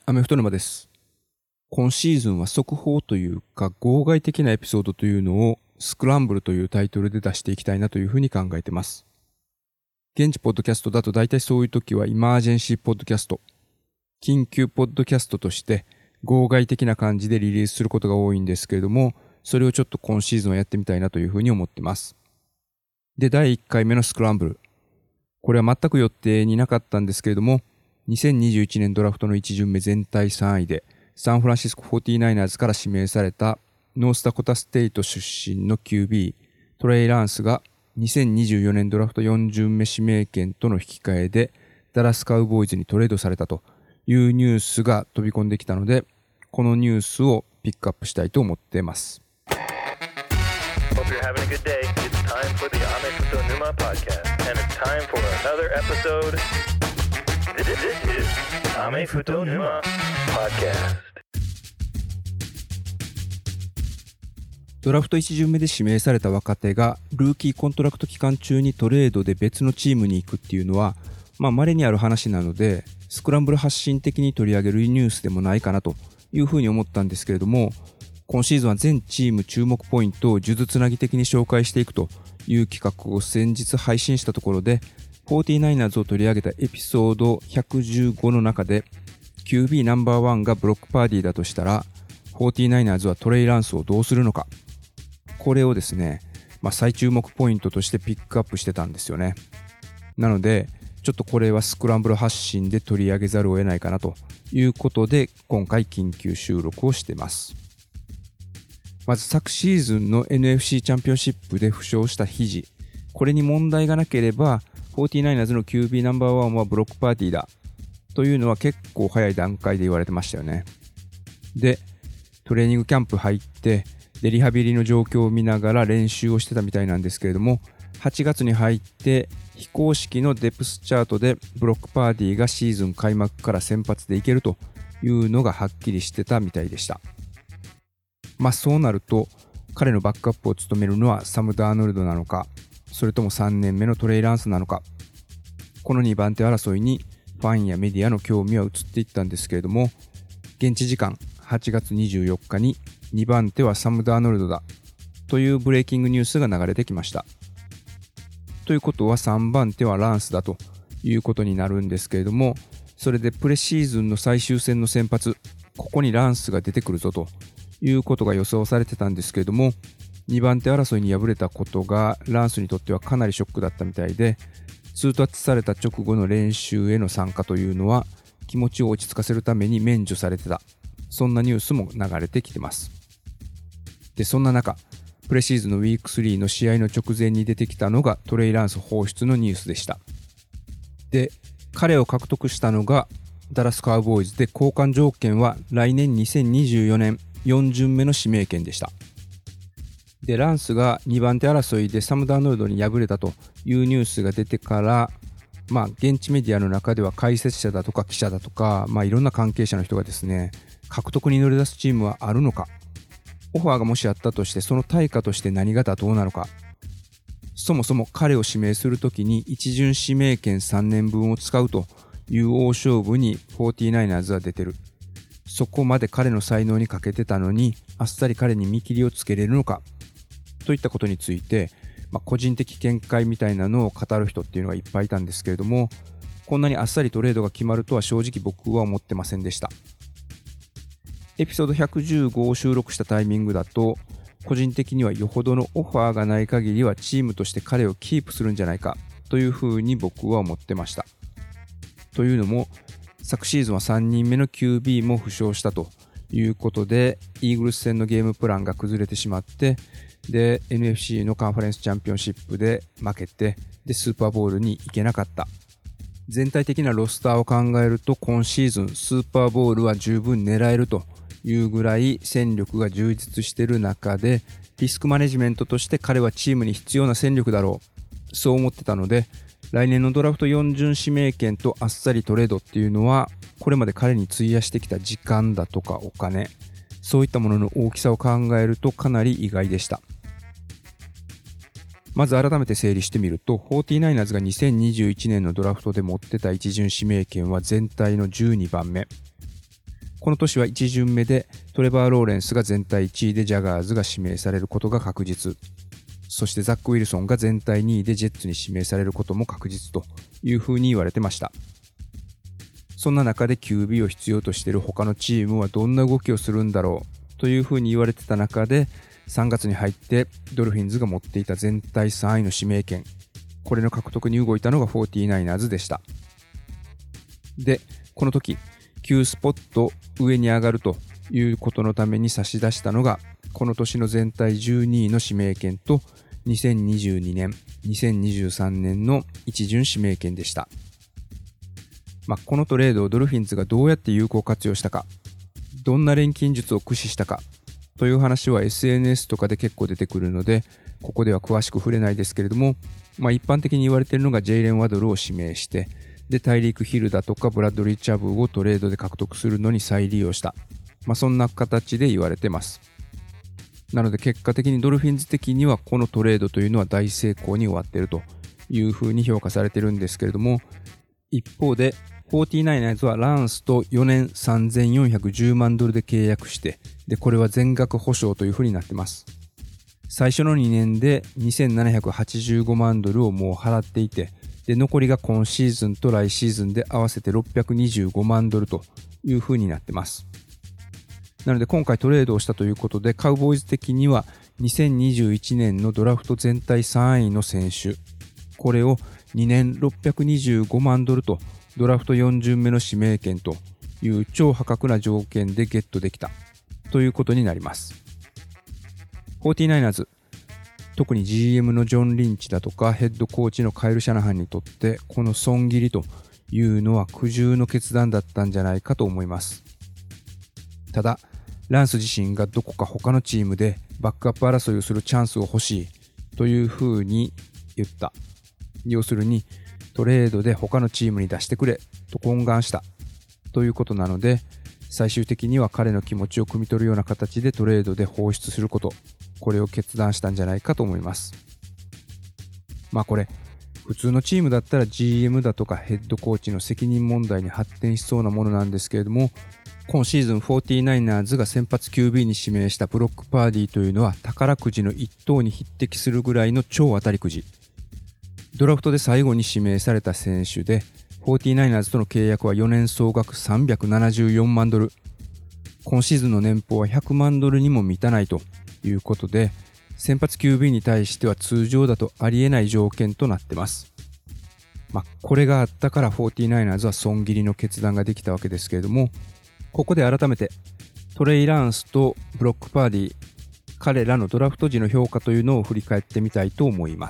アメフト沼です。今シーズンは速報というか号外的なエピソードというのをスクランブルというタイトルで出していきたいなというふうに考えてます。現地ポッドキャストだと大体そういう時はイマージェンシーポッドキャスト、緊急ポッドキャストとして号外的な感じでリリースすることが多いんですけれども、それをちょっと今シーズンはやってみたいなというふうに思ってます。で、第1回目のスクランブル。これは全く予定になかったんですけれども、2021年ドラフトの1巡目全体3位でサンフランシスコ 49ers から指名されたノースダコタステイト出身の QB トレイ・ランスが2024年ドラフト4巡目指名権との引き換えでダラスカウボーイズにトレードされたというニュースが飛び込んできたので、このニュースをピックアップしたいと思っています。 Hope you're having a good day. It's time for the Amefuto Numa podcast, and it's time for another episode. This is Amefuto Numa podcast. ドラフト1巡目で指名された若手がルーキーコントラクト期間中にトレードで別のチームに行くっていうのは、稀にある話なので、スクランブル発信的に取り上げるニュースでもないかなというふうに思ったんですけれども、今シーズンは全チーム注目ポイントを数珠つなぎ的に紹介していくという企画を先日配信したところで、49ers を取り上げたエピソード115の中で QB ナンバーワンがブロックパーティーだとしたら 49ers はトレイ・ランスをどうするのか、これをですね、最注目ポイントとしてピックアップしてたんですよね。なのでちょっとこれはスクランブル発信で取り上げざるを得ないかなということで今回緊急収録をしてます。まず昨シーズンの NFC チャンピオンシップで負傷した肘、これに問題がなければ 49ers の QB ナンバーワンはブロックパーティーだというのは結構早い段階で言われてましたよね。で、トレーニングキャンプ入ってでリハビリの状況を見ながら練習をしてたみたいなんですけれども、8月に入って非公式のデプスチャートでブロックパーティーがシーズン開幕から先発でいけるというのがはっきりしてたみたいでした。そうなると彼のバックアップを務めるのはサム・ダーノルドなのか、それとも3年目のトレイ・ランスなのか、この2番手争いにファンやメディアの興味は移っていったんですけれども、現地時間8月24日に2番手はサム・ダーノルドだというブレイキングニュースが流れてきました。ということは3番手はランスだということになるんですけれども、それでプレシーズンの最終戦の先発、ここにランスが出てくるぞということが予想されてたんですけれども、2番手争いに敗れたことがランスにとってはかなりショックだったみたいで、通達された直後の練習への参加というのは気持ちを落ち着かせるために免除されてた、そんなニュースも流れてきてます。で、そんな中、プレシーズンのウィーク3の試合の直前に出てきたのがトレイ・ランス放出のニュースでした。で、彼を獲得したのがダラスカウボーイズで、交換条件は来年2024年4巡目の指名権でした。で、ランスが2番手争いでサム・ダーノルドに敗れたというニュースが出てから、現地メディアの中では解説者だとか記者だとか、いろんな関係者の人がですね、獲得に乗り出すチームはあるのか、オファーがもしあったとしてその対価として何が妥当なのか、そもそも彼を指名するときに一巡指名権3年分を使うという大勝負に 49ers は出てる。そこまで彼の才能に欠けてたのにあっさり彼に見切りをつけれるのかといったことについて、個人的見解みたいなのを語る人っていうのがいっぱいいたんですけれども、こんなにあっさりトレードが決まるとは正直僕は思ってませんでした。エピソード115を収録したタイミングだと、個人的にはよほどのオファーがない限りはチームとして彼をキープするんじゃないかというふうに僕は思ってました。というのも、昨シーズンは3人目の QB も負傷したということで、イーグルス戦のゲームプランが崩れてしまって、で NFC のカンファレンスチャンピオンシップで負けて、でスーパーボウルに行けなかった。全体的なロスターを考えると今シーズンスーパーボウルは十分狙えるというぐらい戦力が充実している中で、リスクマネジメントとして彼はチームに必要な戦力だろう、そう思ってたので、来年のドラフト4巡指名権とあっさりトレードっていうのは、これまで彼に費やしてきた時間だとかお金、そういったものの大きさを考えるとかなり意外でした。まず改めて整理してみると、49ers が2021年のドラフトで持ってた一巡指名権は全体の12番目。 この年は1巡目でトレバー・ローレンスが全体1位でジャガーズが指名されることが確実。そしてザック・ウィルソンが全体2位でジェッツに指名されることも確実というふうに言われてました。そんな中で QB を必要としている他のチームはどんな動きをするんだろうというふうに言われてた中で、3月に入ってドルフィンズが持っていた全体3位の指名権、これの獲得に動いたのが 49ers でした。で、この時9スポット上に上がるということのために差し出したのが、この年の全体12位の指名権と2022年、2023年の一巡指名権でした。このトレードをドルフィンズがどうやって有効活用したか、どんな錬金術を駆使したかという話は SNS とかで結構出てくるので、ここでは詳しく触れないですけれども、一般的に言われているのがジェイレン・ワドルを指名して、でタイリーク・ヒルだとかブラッドリー・チャブをトレードで獲得するのに再利用した、そんな形で言われてます。なので結果的にドルフィンズ的にはこのトレードというのは大成功に終わっているというふうに評価されているんですけれども、一方で 49ers はランスと4年3410万ドルで契約して、でこれは全額保証というふうになってます。最初の2年で2785万ドルをもう払っていて、で残りが今シーズンと来シーズンで合わせて625万ドルというふうになってます。なので今回トレードをしたということで、カウボーイズ的には2021年のドラフト全体3位の選手、これを2年625万ドルとドラフト4巡目の指名権という超破格な条件でゲットできたということになります。49ers、特に GM のジョン・リンチだとかヘッドコーチのカイル・シャナハンにとってこの損切りというのは苦渋の決断だったんじゃないかと思います。ただランス自身がどこか他のチームでバックアップ争いをするチャンスを欲しいというふうに言った。要するにトレードで他のチームに出してくれと懇願したということなので、最終的には彼の気持ちを汲み取るような形でトレードで放出すること、これを決断したんじゃないかと思います。これ普通のチームだったら GM だとかヘッドコーチの責任問題に発展しそうなものなんですけれども、今シーズン 49ers が先発 QB に指名したブロックパーディーというのは宝くじの一等に匹敵するぐらいの超当たりくじ。ドラフトで最後に指名された選手で 49ers との契約は4年総額374万ドル。今シーズンの年俸は100万ドルにも満たないということで、先発 QB に対しては通常だとありえない条件となってます。これがあったから 49ers は損切りの決断ができたわけですけれども、ここで改めてトレイ・ランスとブロックパーディー、彼らのドラフト時の評価というのを振り返ってみたいと思います。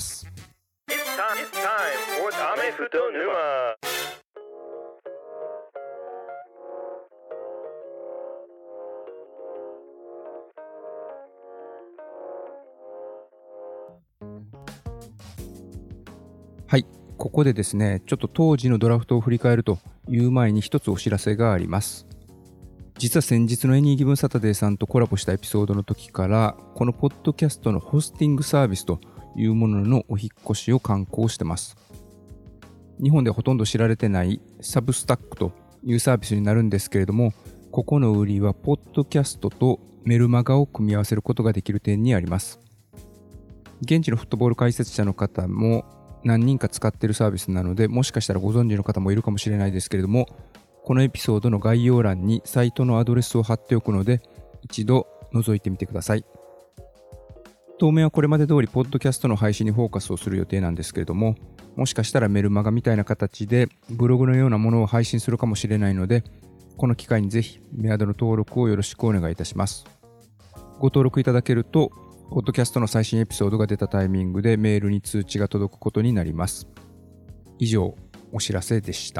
はい、ここでですね、ちょっと当時のドラフトを振り返るという前に一つお知らせがあります。実は先日の Any Given Saturday さんとコラボしたエピソードの時から、このポッドキャストのホスティングサービスというもののお引っ越しを敢行してます。日本でほとんど知られてないサブスタックというサービスになるんですけれども、ここの売りはポッドキャストとメルマガを組み合わせることができる点にあります。現地のフットボール解説者の方も何人か使っているサービスなので、もしかしたらご存知の方もいるかもしれないですけれども、このエピソードの概要欄にサイトのアドレスを貼っておくので、一度覗いてみてください。当面はこれまで通りポッドキャストの配信にフォーカスをする予定なんですけれども、もしかしたらメルマガみたいな形でブログのようなものを配信するかもしれないので、この機会にぜひメアドの登録をよろしくお願いいたします。ご登録いただけると、ポッドキャストの最新エピソードが出たタイミングでメールに通知が届くことになります。以上、お知らせでした。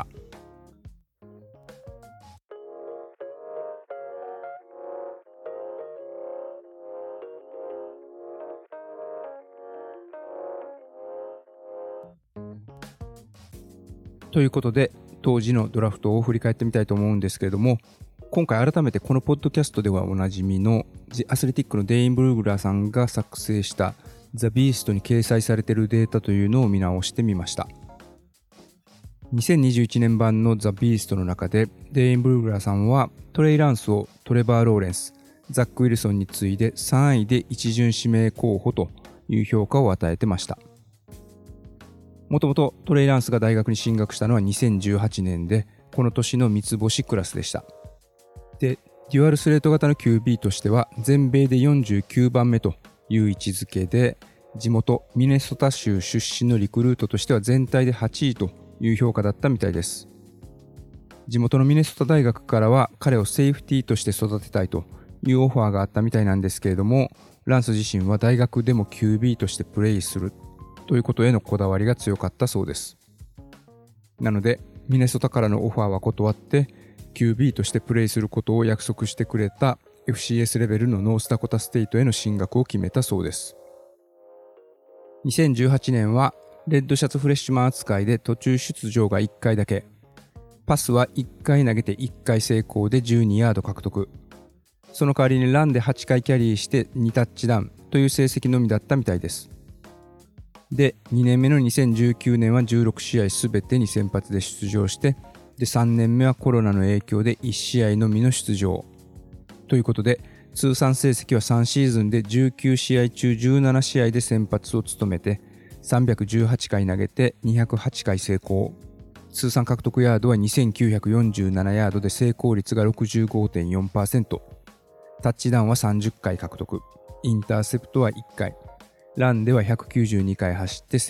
ということで、当時のドラフトを振り返ってみたいと思うんですけれども、今回改めてこのポッドキャストではおなじみのThe Athleticのデイン・ブルーグラーさんが作成したThe Beastに掲載されているデータというのを見直してみました。 2021年版のザ・ビーストの中でデイン・ブルーグラーさんはトレイ・ランスをトレバー・ローレンス、ザック・ウィルソンに次いで3位で一巡指名候補という評価を与えてました。もともとトレイ・ランスが大学に進学したのは2018年で、この年の三つ星クラスでした。で、デュアルスレート型の QB としては全米で49番目という位置づけで、地元ミネソタ州出身のリクルートとしては全体で8位という評価だったみたいです。地元のミネソタ大学からは彼をセーフティーとして育てたいというオファーがあったみたいなんですけれども、ランス自身は大学でも QB としてプレイするということへのこだわりが強かったそうです。なのでミネソタからのオファーは断って QB としてプレイすることを約束してくれた FCS レベルのノースダコタステイトへの進学を決めたそうです。2018年はレッドシャツフレッシュマン扱いで途中出場が1回だけ、パスは1回投げて1回成功で12ヤード獲得、その代わりにランで8回キャリーして2タッチダウンという成績のみだったみたいです。で、2年目の2019年は16試合すべてに先発で出場して、で3年目はコロナの影響で1試合のみの出場ということで、通算成績は3シーズンで19試合中17試合で先発を務めて、318回投げて208回成功、通算獲得ヤードは2947ヤードで成功率が 65.4%、タッチダウンは30回獲得、インターセプトは1回、ランでは192回走って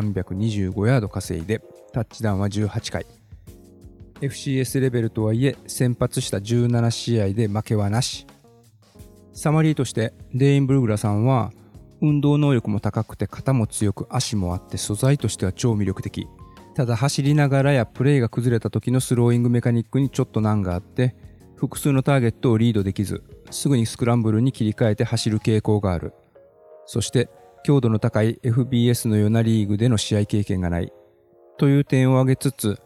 1325ヤード稼いで、タッチダウンは18回。FCS レベルとはいえ、先発した17試合で負けはなし。サマリーとして、デイン・ブルグラさんは、運動能力も高くて肩も強く足もあって素材としては超魅力的。ただ走りながらやプレーが崩れた時のスローイングメカニックにちょっと難があって、複数のターゲットをリードできず、すぐにスクランブルに切り替えて走る傾向がある。そして、強度の高い FBS のようなリーグでの試合経験がないという点を挙げつつ、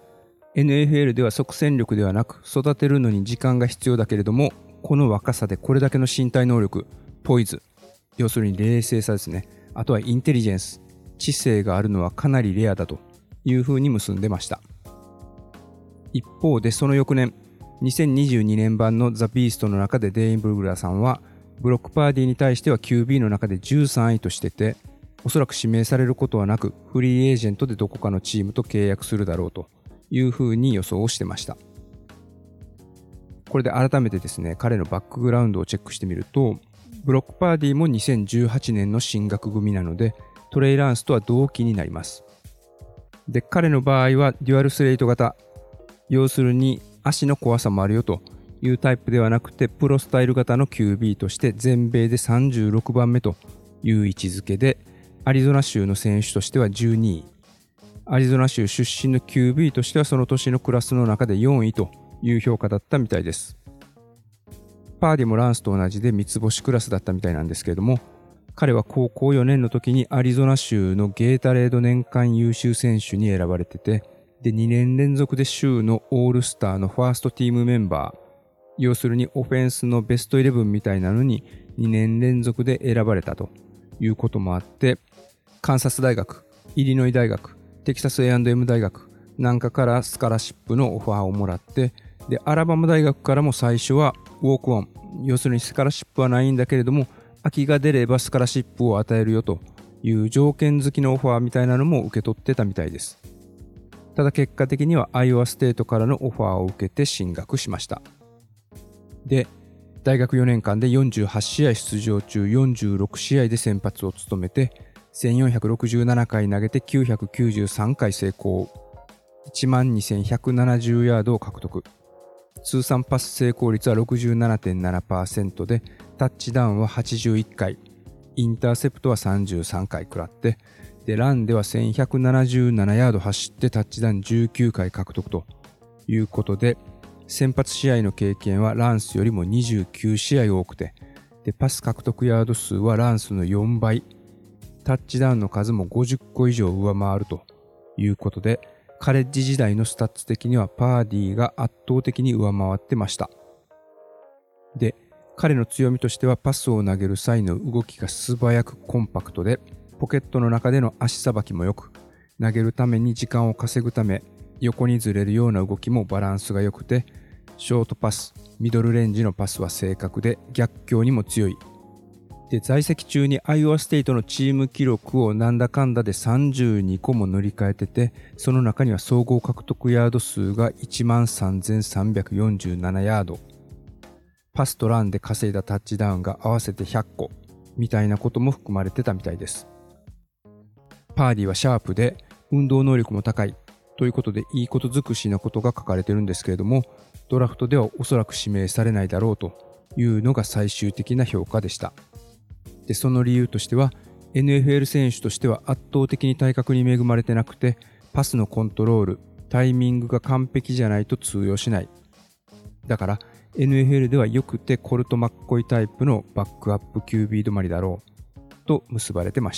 NFL では即戦力ではなく育てるのに時間が必要だけれども、この若さでこれだけの身体能力、ポイズ、要するに冷静さですね、あとはインテリジェンス、知性があるのはかなりレアだというふうに結んでました。一方でその翌年、2022年版のザ・ビーストの中でデイン・ブルグラーさんはブロックパーディに対しては QB の中で13位としてて、おそらく指名されることはなくフリーエージェントでどこかのチームと契約するだろうというふうに予想をしてました。これで改めてですね、彼のバックグラウンドをチェックしてみると、ブロックパーディも2018年の進学組なので、トレイ・ランスとは同期になります。で、彼の場合はデュアルスレイト型、要するに足の怖さもあるよというタイプではなくて、プロスタイル型の QB として全米で36番目という位置づけで、アリゾナ州の選手としては12位、アリゾナ州出身の QB としてはその年のクラスの中で4位という評価だったみたいです。パーディもランスと同じで三つ星クラスだったみたいなんですけれども、彼は高校4年の時にアリゾナ州のゲータレード年間優秀選手に選ばれてて、で2年連続で州のオールスターのファーストティームメンバー、要するにオフェンスのベストイレブンみたいなのに2年連続で選ばれたということもあって、カンサス大学、イリノイ大学、テキサス A&M 大学なんかからスカラシップのオファーをもらって、でアラバマ大学からも最初はウォークオン、要するにスカラシップはないんだけれども、空きが出ればスカラシップを与えるよという条件付きのオファーみたいなのも受け取ってたみたいです。ただ結果的にはアイオワステートからのオファーを受けて進学しました。で、大学4年間で48試合出場中46試合で先発を務めて、1467回投げて993回成功、12170ヤードを獲得、通算パス成功率は 67.7% で、タッチダウンは81回、インターセプトは33回食らって、でランでは1177ヤード走ってタッチダウン19回獲得ということで、先発試合の経験はランスよりも29試合多くて、でパス獲得ヤード数はランスの4倍、タッチダウンの数も50個以上上回るということで、カレッジ時代のスタッツ的にはパーディーが圧倒的に上回ってました。で、彼の強みとしてはパスを投げる際の動きが素早くコンパクトで、ポケットの中での足さばきも良く、投げるために時間を稼ぐため、 横にずれるような動きもバランスが良くて、ショートパス、ミドルレンジのパスは正確で逆境にも強い。で、在籍中にアイオワステイトのチーム記録をなんだかんだで32個も塗り替えてて、その中には総合獲得ヤード数が 13,347 ヤード。パスとランで稼いだタッチダウンが合わせて100個みたいなことも含まれてたみたいです。パーディはシャープで運動能力も高いということでいいこと尽くしなことが書かれてるんですけれども、ドラフトではおそらく指名されないだろうというのが最終的な評価でした。で、その理由としては NFL 選手としては圧倒的に体格に恵まれてなくて、パスのコントロール、タイミングが完璧じゃないと通用しない。だからNFL ではよくてコルト・マッコイタイプのバックアップ QB 止まりだろうと結ばれてました。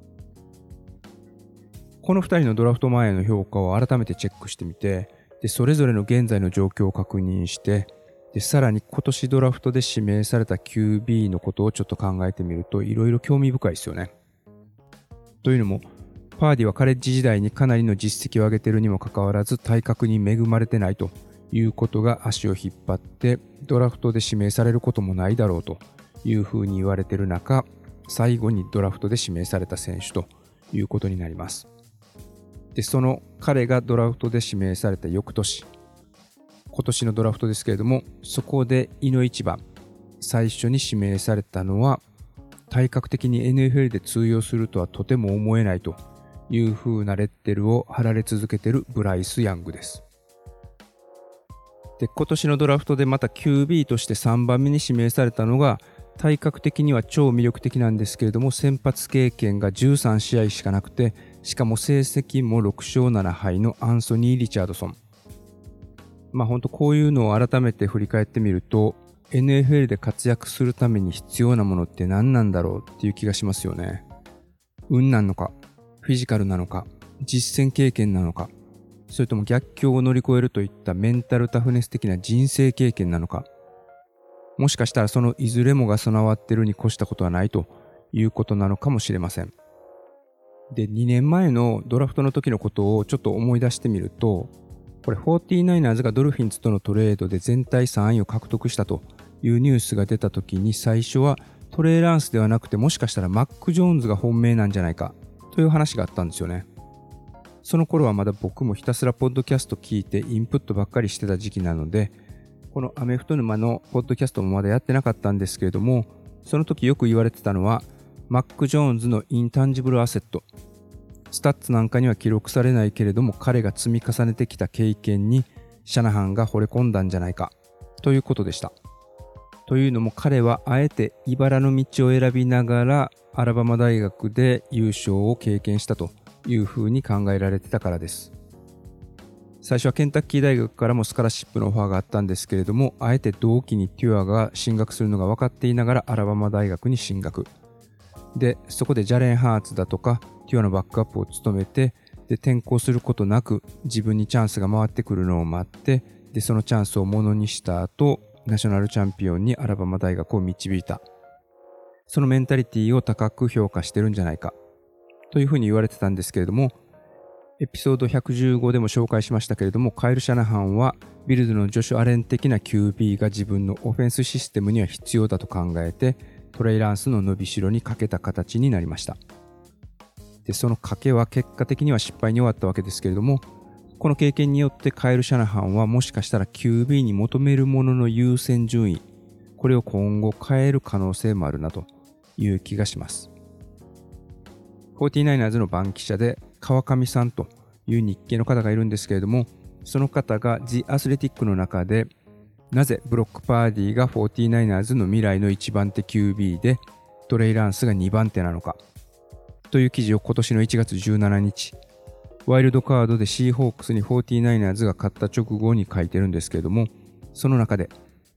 この2人のドラフト前の評価を改めてチェックしてみて、でそれぞれの現在の状況を確認して、でさらに今年ドラフトで指名された QB のことをちょっと考えてみるといろいろ興味深いですよね。というのも、パーディはカレッジ時代にかなりの実績を上げているにもかかわらず体格に恵まれてないということが足を引っ張ってドラフトで指名されることもないだろうというふうに言われている中、最後にドラフトで指名された選手ということになります。で、その彼がドラフトで指名された翌年、今年のドラフトですけれども、そこでいの一番最初に指名されたのは、体格的に NFL で通用するとはとても思えないという風なレッテルを貼られ続けているブライス・ヤングです。で、今年のドラフトでまた QB として3番目に指名されたのが、体格的には超魅力的なんですけれども、先発経験が13試合しかなくて、しかも成績も6勝7敗のアンソニー・リチャードソン。本当こういうのを改めて振り返ってみると、NFL で活躍するために必要なものって何なんだろうっていう気がしますよね。運なのか、フィジカルなのか、実践経験なのか、それとも逆境を乗り越えるといったメンタルタフネス的な人生経験なのか、もしかしたらそのいずれもが備わっているに越したことはないということなのかもしれません。で、2年前のドラフトの時のことをちょっと思い出してみると、これ 49ers がドルフィンズとのトレードで全体3位を獲得したというニュースが出た時に、最初はトレイ・ランスではなくて、もしかしたらマック・ジョーンズが本命なんじゃないかという話があったんですよね。その頃はまだ僕もひたすらポッドキャスト聞いてインプットばっかりしてた時期なので、このアメフト沼のポッドキャストもまだやってなかったんですけれども、その時よく言われてたのは、マック・ジョーンズのインタンジブルアセット。スタッツなんかには記録されないけれども、彼が積み重ねてきた経験にシャナハンが惚れ込んだんじゃないかということでした。というのも、彼はあえて茨の道を選びながらアラバマ大学で優勝を経験したというふうに考えられてたからです。最初はケンタッキー大学からもスカラシップのオファーがあったんですけれども、あえて同期にテュアが進学するのが分かっていながらアラバマ大学に進学で、そこでジャレン・ハーツだとかテュアのバックアップを務めて、で転校することなく自分にチャンスが回ってくるのを待って、でそのチャンスをものにした後、ナショナルチャンピオンにアラバマ大学を導いた。そのメンタリティを高く評価してるんじゃないかというふうに言われてたんですけれども、エピソード115でも紹介しましたけれども、カイル・シャナハンはビルズのジョシュ・アレン的な QB が自分のオフェンスシステムには必要だと考えて、トレイ・ランスの伸びしろにかけた形になりました。で、その賭けは結果的には失敗に終わったわけですけれども、この経験によってカイル・シャナハンはもしかしたら QB に求めるものの優先順位、これを今後変える可能性もあるなという気がします。49ers の番記者で川上さんという日系の方がいるんですけれども、その方が The Athletic の中で、なぜブロックパーディが 49ers の未来の1番手 QB でトレイ・ランスが2番手なのかという記事を今年の1月17日、ワイルドカードでシーホークスに 49ers が勝った直後に書いてるんですけれども、その中で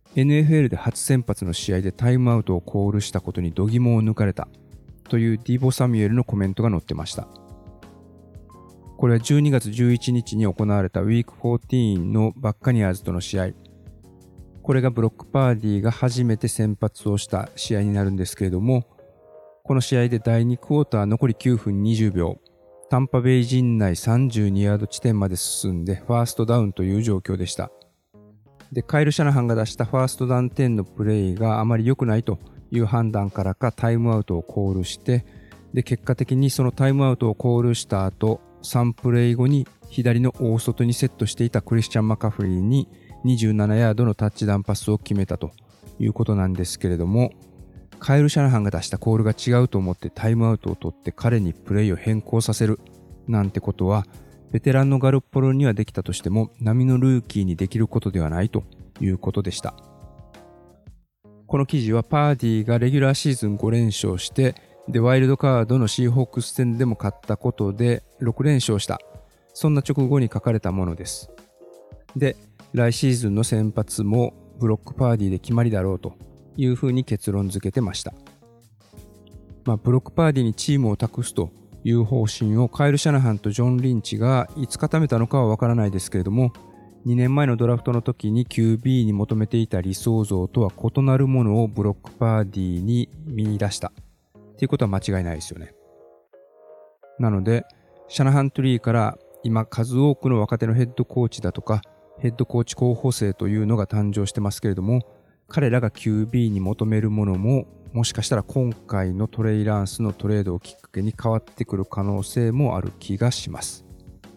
NFL で初先発の試合でタイムアウトをコールしたことに度肝を抜かれたというディボ・サミュエルのコメントが載ってました。これは12月11日に行われたウィーク14のバッカニアーズとの試合。これがブロックパーディーが初めて先発をした試合になるんですけれども、この試合で第2クォーター残り9分20秒、 タンパベイ陣内32ヤード地点まで進んでファーストダウンという状況でした。で、カイル・シャナハンが出したファーストダウン10のプレーがあまり良くないという判断からかタイムアウトをコールして、で、結果的にそのタイムアウトをコールした後、3プレー後に左の大外にセットしていたクリスチャン・マカフリーに27ヤードのタッチダウンパスを決めたということなんですけれども、カイル・シャナハンが出したコールが違うと思ってタイムアウトを取って彼にプレーを変更させるなんてことは、ベテランのガルッポロにはできたとしても並のルーキーにできることではないということでした。この記事はパーディがレギュラーシーズン5連勝して、でワイルドカードのシーホークス戦でも勝ったことで6連勝した、そんな直後に書かれたものです。で、来シーズンの先発もブロックパーディで決まりだろうというふうに結論付けてました。ブロックパーディにチームを託すという方針をカイル・シャナハンとジョン・リンチがいつ固めたのかはわからないですけれども、2年前のドラフトの時に QB に求めていた理想像とは異なるものをブロックパーディに見出したっていうことは間違いないですよね。なので、シャナハントリーから今数多くの若手のヘッドコーチだとかヘッドコーチ候補生というのが誕生してますけれども、彼らが QB に求めるものももしかしたら今回のトレイ・ランスのトレードをきっかけに変わってくる可能性もある気がします。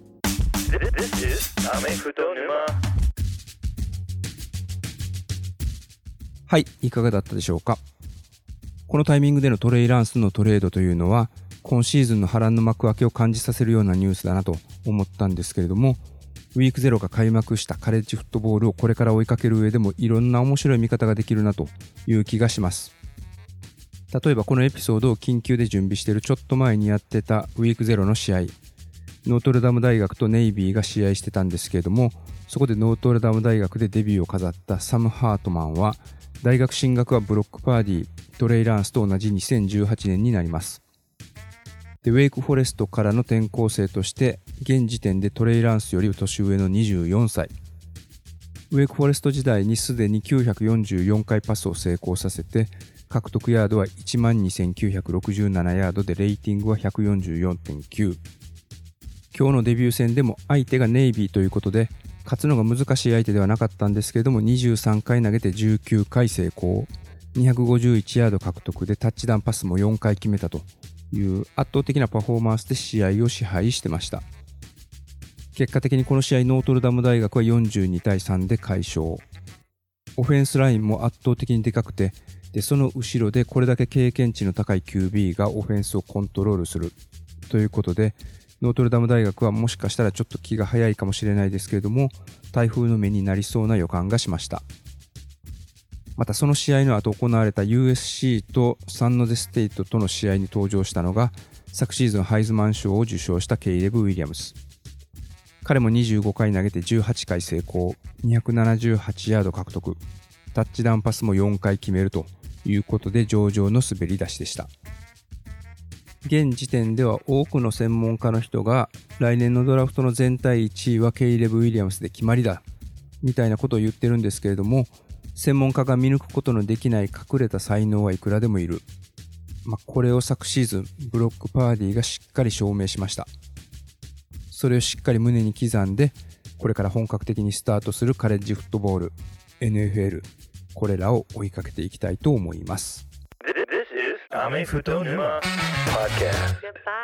はい、いかがだったでしょうか。このタイミングでのトレイ・ランスのトレードというのは今シーズンの波乱の幕開けを感じさせるようなニュースだなと思ったんですけれども、ウィーク0が開幕したカレッジフットボールをこれから追いかける上でもいろんな面白い見方ができるなという気がします。例えばこのエピソードを緊急で準備しているちょっと前にやってたウィーク0の試合、ノートルダム大学とネイビーが試合してたんですけれども、そこでノートルダム大学でデビューを飾ったサム・ハートマンは大学進学はブロックパーディ、トレイ・ランスと同じ2018年になります。で、ウェイクフォレストからの転校生として現時点でトレイ・ランスより年上の24歳。ウェイクフォレスト時代にすでに944回パスを成功させて、獲得ヤードは 12,967 ヤードでレーティングは 144.9。 今日のデビュー戦でも相手がネイビーということで勝つのが難しい相手ではなかったんですけれども、23回投げて19回成功、251ヤード獲得でタッチダウンパスも4回決めたという圧倒的なパフォーマンスで試合を支配してました。結果的にこの試合ノートルダム大学は42対3で快勝。オフェンスラインも圧倒的にでかくて、でその後ろでこれだけ経験値の高い QB がオフェンスをコントロールするということで、ノートルダム大学はもしかしたらちょっと気が早いかもしれないですけれども、台風の目になりそうな予感がしました。またその試合の後行われた USC とサンノゼステイトとの試合に登場したのが昨シーズンハイズマン賞を受賞したケイレブ・ウィリアムス。彼も25回投げて18回成功、278ヤード獲得、タッチダウンパスも4回決めるということで上々の滑り出しでした。現時点では多くの専門家の人が来年のドラフトの全体1位はケイレブ・ウィリアムスで決まりだみたいなことを言ってるんですけれども、専門家が見抜くことのできない隠れた才能はいくらでもいる。これを昨シーズンブロックパーディがしっかり証明しました。それをしっかり胸に刻んで、これから本格的にスタートするカレッジフットボール、NFL、これらを追いかけていきたいと思います。 This is Ame Futo Numa Podcast.